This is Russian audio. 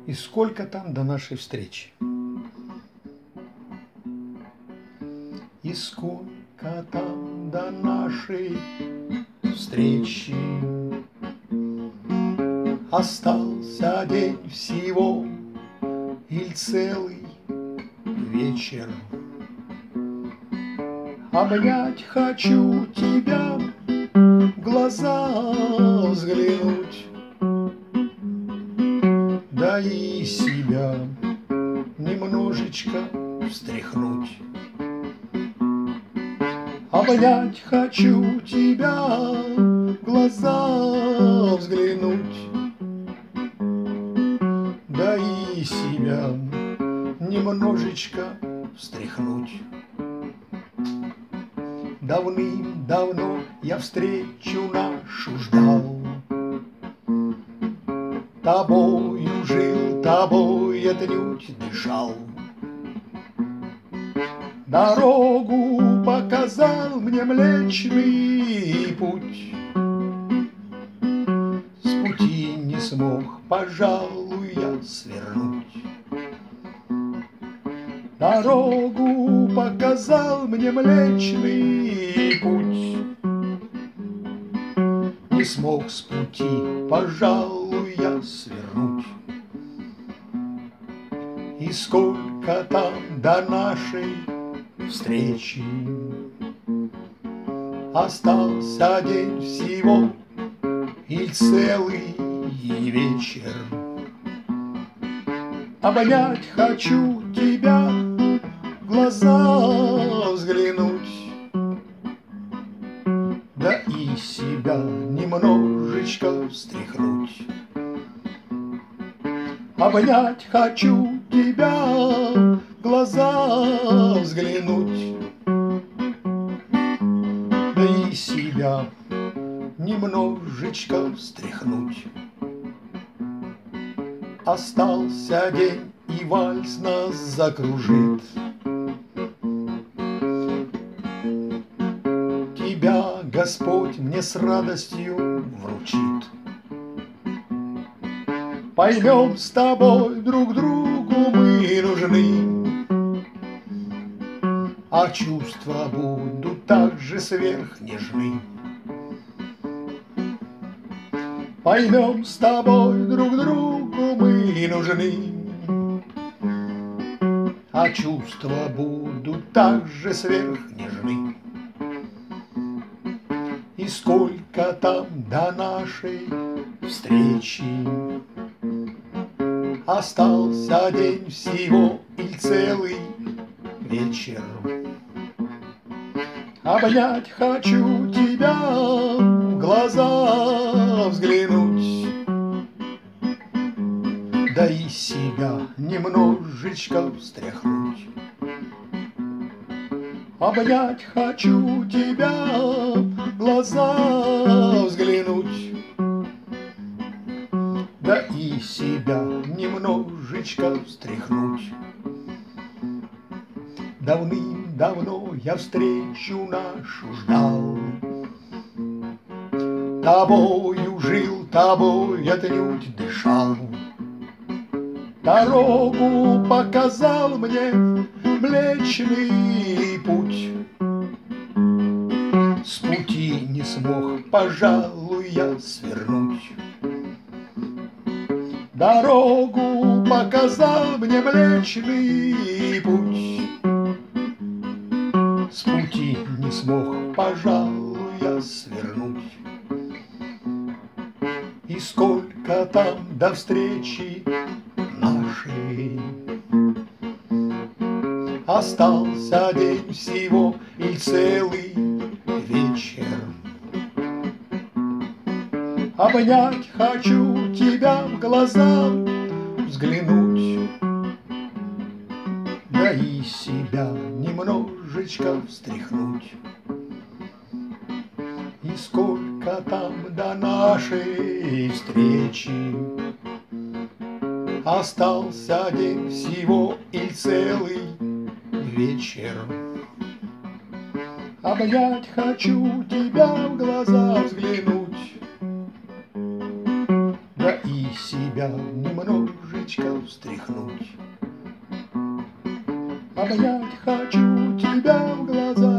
И сколько там до нашей встречи? И сколько там до нашей встречи? Остался день всего или целый вечер? Обнять хочу тебя, в глаза взглянуть, да и себя немножечко встряхнуть. Обнять хочу тебя, в глаза взглянуть, да и себя немножечко встряхнуть. Давным-давно я встречу нашу ждал, тобою жил, тобой отнюдь дышал. Дорогу показал мне Млечный Путь, с пути не смог, пожалуй, я свернуть. Дорогу показал мне Млечный Путь, не смог с пути, пожалуй, я свернуть. И сколько там до нашей встречи? Остался день всего и целый вечер. Обнять хочу тебя, в глаза взглянуть, да и себя немножечко встряхнуть. Обнять хочу тебя, в глаза взглянуть, да и себя немножечко встряхнуть. Остался день, и вальс нас закружит. Тебя Господь мне с радостью вручит. Поймем с тобой друг другу мы нужны, а чувства будут так же сверхнежны. Поймем с тобой друг другу мы нужны, а чувства будут так же сверхнежны. И сколько там до нашей встречи? Остался день всего и целый вечер. Обнять хочу тебя, в глаза взглянуть, да и себя немножечко встряхнуть. Обнять хочу тебя, в глаза взглянуть, да и себя немножечко встряхнуть. Давным-давно я встречу нашу ждал, тобою жил, тобой отнюдь дышал. Дорогу показал мне Млечный Путь, с пути не смог, пожалуй, я свернуть. Дорогу показал мне Млечный Путь, с пути не смог, пожалуй, я свернуть. И сколько там до встречи нашей? Остался день всего и целый вечер. Обнять хочу тебя, в глаза взглянуть, да и себя немножечко встряхнуть. И сколько там до нашей встречи? Остался день всего и целый вечер. Обнять хочу тебя, в глаза взглянуть, да и себя немножечко крылечко встряхнуть. Обнять хочу тебя в глаза